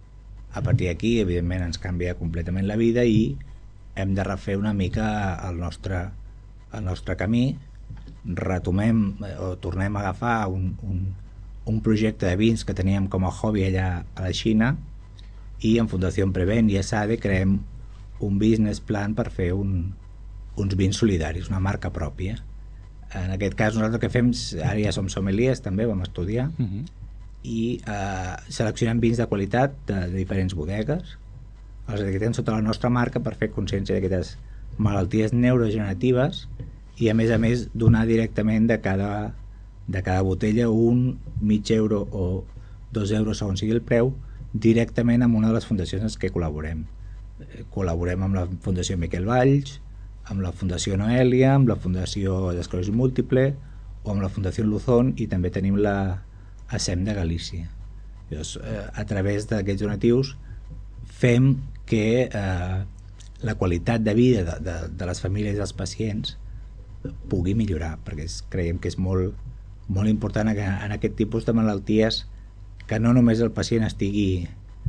A partir d'aquí, evidentment, ens canvia completament la vida i hem de refer una mica el nostre, el nostre camí, retomem o tornem a agafar un, un, un projecte de vins que teníem com a hobby allà a la Xina, i en Fundació Prevent i ESADE creem un business plan per fer un, uns vins solidaris, una marca pròpia. En aquest cas nosaltres el que fem, ara ja som sommeliers també, vam estudiar, uh-huh. i eh, seleccionem vins de qualitat de, de diferents bodegues, els etiquetem sota la nostra marca per fer consciència d'aquestes malalties neurodegeneratives i a més a més donar directament de cada, de cada botella un mig euro o dos euros segons sigui el preu directament amb una de les fundacions en què col·laborem. Col·laborem amb la Fundació Miquel Valls, amb la Fundació Noelia, amb la Fundació d'Esclerosi Múltiple o amb la Fundació Luzón, i també tenim la A S E M de Galícia. Llavors, eh, a través d'aquests donatius fem que eh, la qualitat de vida de, de, de les famílies i dels pacients pugui millorar, perquè és, creiem que és molt, molt important en, en aquest tipus de malalties que no només el pacient estigui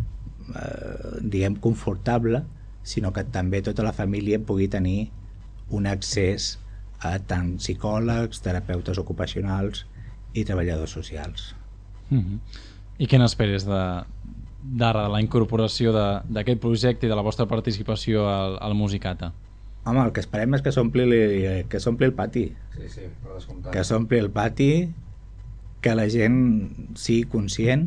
eh, diguem confortable, sinó que també tota la família pugui tenir un accés a tant psicòlegs, terapeutes ocupacionals i treballadors socials. Mm-hmm. I què n'esperes d'ara, de, de la incorporació d'aquest projecte i de la vostra participació al, al Musicata? Home, el que esperem és que s'ompli que s'ompli el pati. Sí, sí, per descomptat. Que s'ompli el pati, que la gent sigui conscient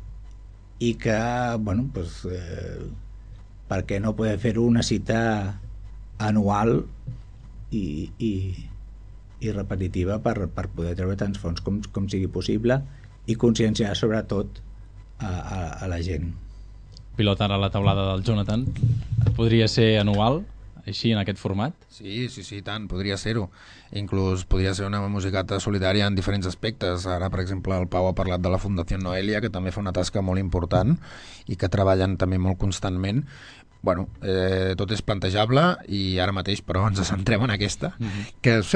i que, bueno, pues, eh, perquè no poder fer una cita anual i, i, i repetitiva per, per poder treure tants fons com, com sigui possible i conscienciar sobretot a, a, a la gent. Pilota ara la taulada del Jonathan. Podria ser anual, així, en aquest format? Sí, sí, sí, tant, podria ser-ho. Inclús podria ser una musicata solidària en diferents aspectes. Ara, per exemple, el Pau ha parlat de la Fundació Noelia, que també fa una tasca molt important i que treballen també molt constantment. Bueno, eh, tot és plantejable i ara mateix, però, ens centrem en aquesta, uh-huh. que sembla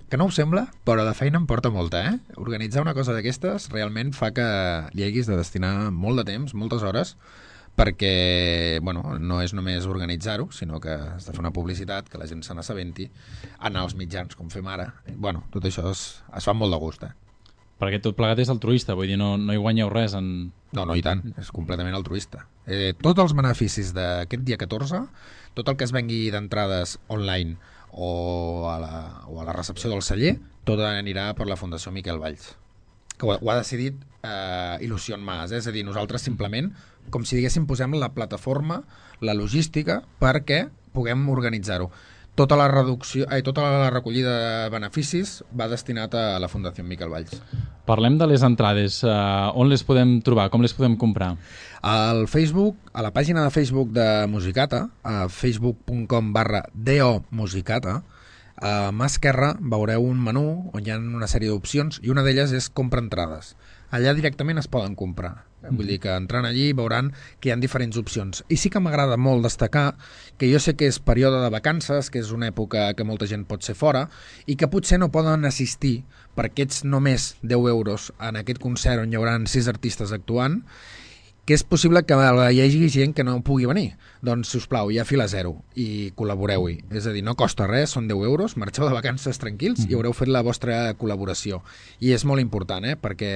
que no ho sembla, però de feina em porta molta, eh? Organitzar una cosa d'aquestes realment fa que li haguis de destinar molt de temps, moltes hores, perquè, bueno, no és només organitzar-ho, sinó que has de fer una publicitat, que la gent se n'assabenti, anar als mitjans, com fem ara. Bueno, tot això es, es fa molt de gust, eh? Perquè tot plegat és altruista, vull dir, no, no hi guanyeu res en... No, no, i tant, és completament altruista. Eh, tots els beneficis d'aquest dia catorze, tot el que es vengui d'entrades online o a, la, o a la recepció del celler, tot anirà per la Fundació Miquel Valls, que ho, ho ha decidit eh, Il·lusió en Mas, eh? És a dir, nosaltres simplement, com si diguéssim, posem la plataforma, la logística, perquè puguem organitzar-ho. Tota la reducció, eh, tota la recollida de beneficis va destinat a la Fundació Miquel Valls. Parlem de les entrades. Uh, on les podem trobar? Com les podem comprar? Al Facebook, a la pàgina de Facebook de Musicata, a facebook punt com barra do musicata, a mà esquerra veureu un menú on hi ha una sèrie d'opcions i una d'elles és compra entrades. Allà directament es poden comprar. Vull dir que entrant allí veuran que hi ha diferents opcions. I sí que m'agrada molt destacar que jo sé que és període de vacances, que és una època que molta gent pot ser fora i que potser no poden assistir per aquests només deu euros en aquest concert on hi haurà sis artistes actuant, que és possible que hi hagi gent que no pugui venir. Doncs, sisplau, hi ha fila zero i col·laboreu-hi. És a dir, no costa res, són deu euros, marxeu de vacances tranquils i haureu fet la vostra col·laboració. I és molt important, eh? Perquè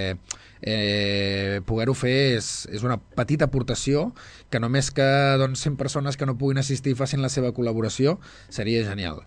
eh, poder-ho fer és, és una petita aportació que només que doncs, cent persones que no puguin assistir facin la seva col·laboració seria genial.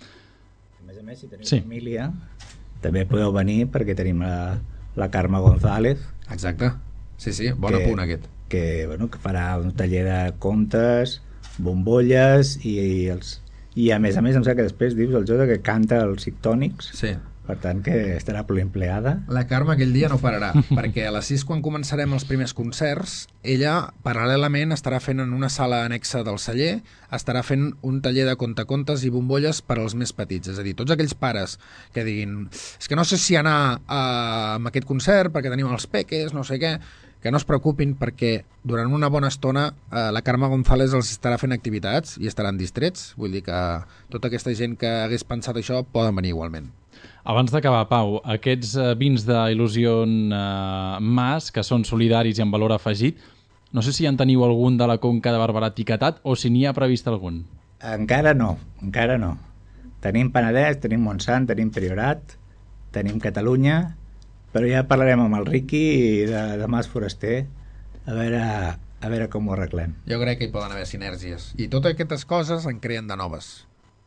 A més a més, si teniu Sí. família, també podeu venir perquè tenim la, la Carme González. Exacte. Sí, sí, bon que, apunt aquest. Que, bueno, que farà un taller de contes, bombolles i, i, els, i a més a més em sembla que després dius el Jota que canta els Cictònics. Sí. Per tant que estarà pluriempleada. La Carme aquell dia no pararà, perquè a les sis quan començarem els primers concerts, ella paral·lelament estarà fent en una sala anexa del celler, estarà fent un taller de contacontes i bombolles per als més petits. És a dir, tots aquells pares que diguin és que no sé si anar a, a aquest concert perquè tenim els peques, no sé què, que no es preocupin perquè durant una bona estona eh, la Carme González els estarà fent activitats i estaran distrets. Vull dir que tota aquesta gent que hagués pensat això poden venir igualment. Abans d'acabar, Pau, aquests eh, vins d'Il·lusió eh, Mas, que són solidaris i amb valor afegit, no sé si en teniu algun de la Conca de Barberà etiquetat o si n'hi ha previst algun. Encara no, encara no. Tenim Penedès, tenim Montsant, tenim Priorat, tenim Catalunya, però ja parlarem amb el Riqui de, de Mas Foraster a veure, a veure com ho arreglem. Jo crec que hi poden haver sinergies. I totes aquestes coses en creen de noves.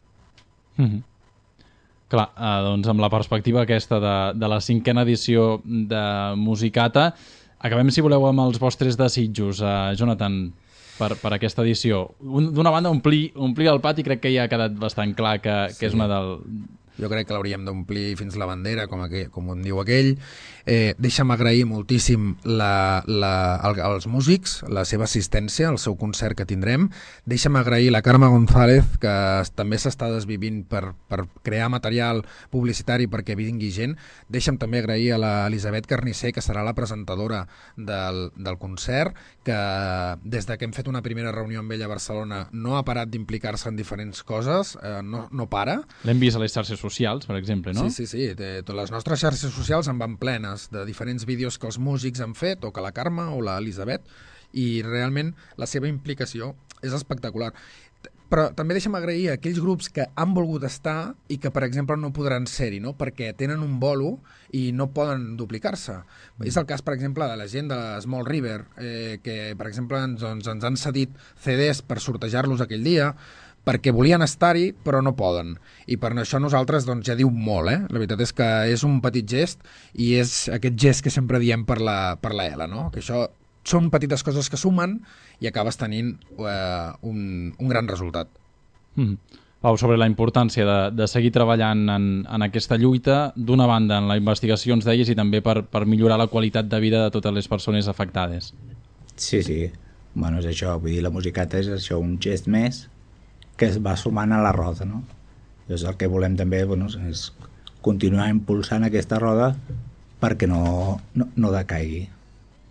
Mm-hmm. Clar, eh, doncs amb la perspectiva aquesta de, de la cinquena edició de Musicata, acabem, si voleu, amb els vostres desitjos, eh, Jonathan, per, per aquesta edició. D'una banda, omplir, omplir el pati, crec que ja ha quedat bastant clar que, sí. que és una del... Jo crec que l'hauríem d'omplir fins la bandera, com, aquell, com en diu aquell. Eh, deixa'm agrair moltíssim la, la, el, els músics, la seva assistència, el seu concert que tindrem. Deixa'm agrair la Carme González, que també s'està desvivint per, per crear material publicitari perquè vingui gent. Deixa'm també agrair a l'Elisabet Carnisser, que serà la presentadora del, del concert, que des de que hem fet una primera reunió amb ella a Barcelona no ha parat d'implicar-se en diferents coses, eh, no, no para. L'hem vist a les xarxes socials, per exemple, no? Sí, sí, sí. De, de les nostres xarxes socials en van plenes de diferents vídeos que els músics han fet, o que la Carme o l'Elisabet, i realment la seva implicació és espectacular. Però també deixa'm agrair a aquells grups que han volgut estar i que, per exemple, no podran ser-hi, no? Perquè tenen un bolo i no poden duplicar-se. Mm. És el cas, per exemple, de la gent de Small River, eh, que, per exemple, ens, ens, ens han cedit C Ds per sortejar-los aquell dia, perquè volien estar-hi però no poden, i per això nosaltres doncs, ja diu molt, eh? La veritat és que és un petit gest i és aquest gest que sempre diem per la, per la L, no? Que això són petites coses que sumen i acabes tenint eh, un, un gran resultat. Mm. Pau, sobre la importància de, de seguir treballant en, en aquesta lluita, d'una banda en la investigació ens deies i també per, per millorar la qualitat de vida de totes les persones afectades. Sí, sí, bueno, és això, vull dir, la Musicata és això, un gest més que es va sumant a la roda, no? Llavors el que volem també, bueno, és continuar impulsant aquesta roda perquè no, no, no decaigui.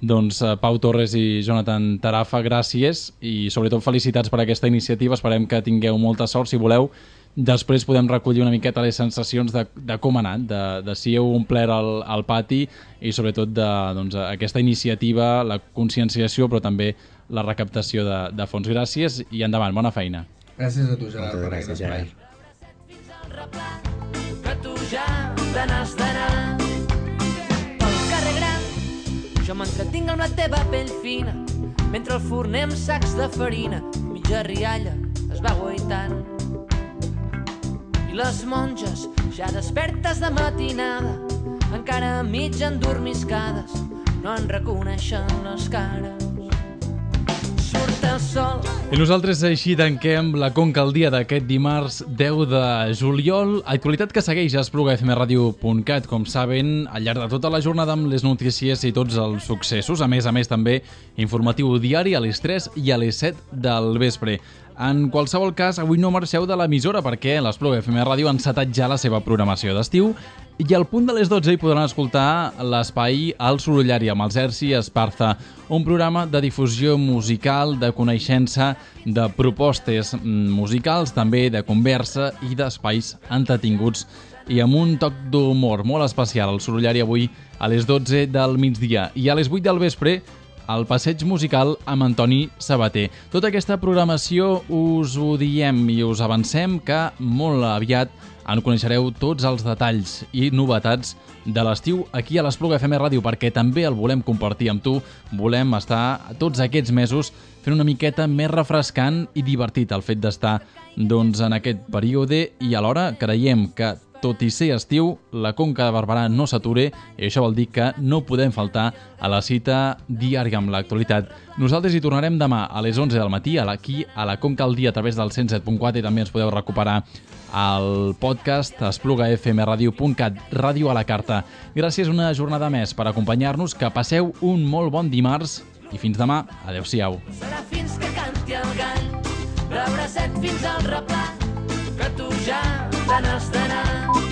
Doncs Pau Torres i Jonathan Tarafa, gràcies i sobretot felicitats per aquesta iniciativa. Esperem que tingueu molta sort. Si voleu, després podem recollir una miqueta les sensacions de, de com ha anat, de, de si heu omplert el, el pati i sobretot de doncs, aquesta iniciativa, la conscienciació, però també la recaptació de, de fons. Gràcies i endavant, bona feina. Gràcies a tu, Gerard, per gràcies, Gerard. Que tu ja te n'has d'anar. Pel carrer gran jo m'entretinc amb la teva pell fina, mentre el forner amb sacs de farina mitja rialla es va guaitant. I les monges ja despertes de matinada, encara mig endormiscades, no en reconeixen les cares. Surt el sol. I nosaltres així tanquem la Conca al dia d'aquest dimarts deu de juliol. Actualitat que segueix a espluga f m radio punt cat, com saben, al llarg de tota la jornada amb les notícies i tots els successos. A més a més, també informatiu diari a les tres i a les set del vespre. En qualsevol cas, avui no marxeu de l'emissora perquè l'Espluga F M Ràdio ha encetat ja la seva programació d'estiu i al punt de les dotze hi podran escoltar l'espai El Sorollari amb el Sergi Esparza, un programa de difusió musical, de coneixença, de propostes musicals, també de conversa i d'espais entretinguts i amb un toc d'humor molt especial. El Sorollari avui a les dotze del migdia i a les vuit del vespre el passeig musical amb Antoni Sabater. Tota aquesta programació us ho diem i us avancem que molt aviat en coneixereu tots els detalls i novetats de l'estiu aquí a l'Espluga F M Ràdio, perquè també el volem compartir amb tu. Volem estar tots aquests mesos fent una miqueta més refrescant i divertit el fet d'estar doncs, en aquest període i alhora creiem que tot i ser estiu, la Conca de Barberà no s'ature i això vol dir que no podem faltar a la cita diària amb l'actualitat. Nosaltres hi tornarem demà a les onze del matí aquí a la Conca al dia a través del cent set punt quatre i també ens podeu recuperar al podcast espluga f m radio punt cat, ràdio a la carta. Gràcies una jornada més per acompanyar-nos, que passeu un molt bon dimarts i fins demà. Adéu-siau. Serà fins que canti el gall, rebracet fins al replà, que tu ja te n'has d'anar.